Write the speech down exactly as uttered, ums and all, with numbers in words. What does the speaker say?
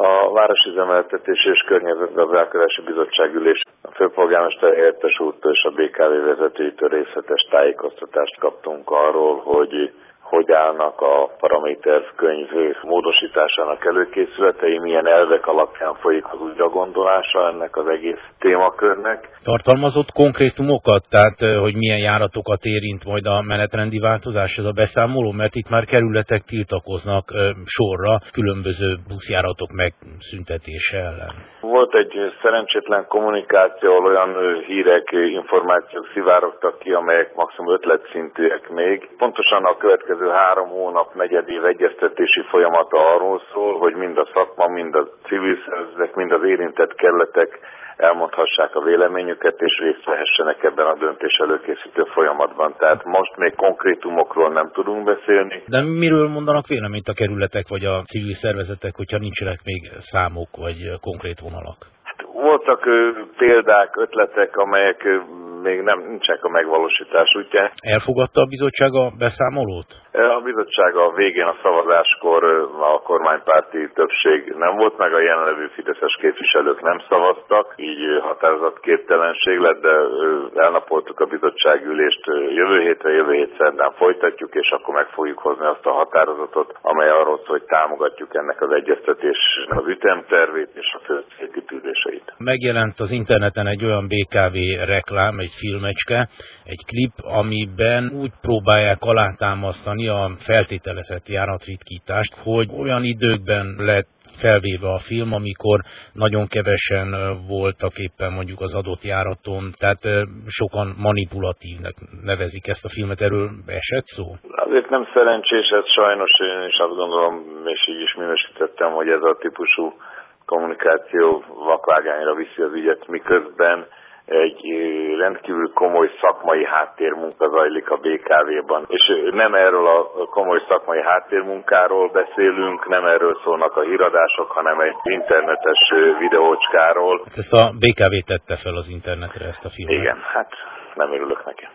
A Városüzemeltetési és Környezetgazdálkodási Bizottság ülés a főpolgármester helyettes úrtól és a bé ká vé vezetőitől részletes tájékoztatást kaptunk arról, hogy hogy állnak a paraméterkönyv módosításának előkészületei, milyen elvek alapján folyik az újragondolása ennek az egész témakörnek. Tartalmazott konkrétumokat, tehát hogy milyen járatokat érint majd a menetrendi változás, ez a beszámoló, mert itt már kerületek tiltakoznak sorra különböző buszjáratok megszüntetése ellen. Volt egy szerencsétlen kommunikáció, ahol olyan hírek, információk szivárogtak ki, amelyek maximum ötletszintűek még. Pontosan a következő három hónap negyedév egyeztetési folyamata arról szól, hogy mind a szakma, mind a civil szervezetek, mind az érintett kerületek elmondhassák a véleményüket, és részt vehessenek ebben a döntés előkészítő folyamatban. Tehát most még konkrétumokról nem tudunk beszélni. De miről mondanak véleményt a kerületek vagy a civil szervezetek, hogyha nincsenek még számok vagy konkrét vonalak? Voltak ö, példák, ötletek, amelyek ö, még nem nincsenek a megvalósítás útján. Elfogadta a bizottság a beszámolót? A bizottság a végén a szavazáskor a kormánypárti többség nem volt, meg a jelenlevő fideszes képviselők nem szavaztak, így határozatképtelenség lett, de elnapoltuk a bizottságülést jövő hétre, jövő hét szerdán folytatjuk, és akkor meg fogjuk hozni azt a határozatot, amely arról szól, hogy támogatjuk ennek az egyeztetésnek az ütemtervét és a fő célkitűzéseit. Megjelent az interneten egy olyan bé ká vé reklám, egy filmecske, egy klip, amiben úgy próbálják alátámasztani a feltételezett járatritkítást, hogy olyan időkben lett felvéve a film, amikor nagyon kevesen voltak éppen mondjuk az adott járaton, tehát sokan manipulatívnek nevezik ezt a filmet, erről esett szó? Azért nem szerencsés, ez sajnos, én is azt gondolom, és így is minősítettem, hogy ez a típusú kommunikáció vakvágányra viszi az ügyet, miközben egy rendkívül komoly szakmai háttérmunka zajlik a bé ká vé-ban. És nem erről a komoly szakmai háttérmunkáról beszélünk, nem erről szólnak a híradások, hanem egy internetes videócskáról. Ezt a bé ká vé tette fel az internetre, ezt a filmet? Igen, hát nem örülök neki.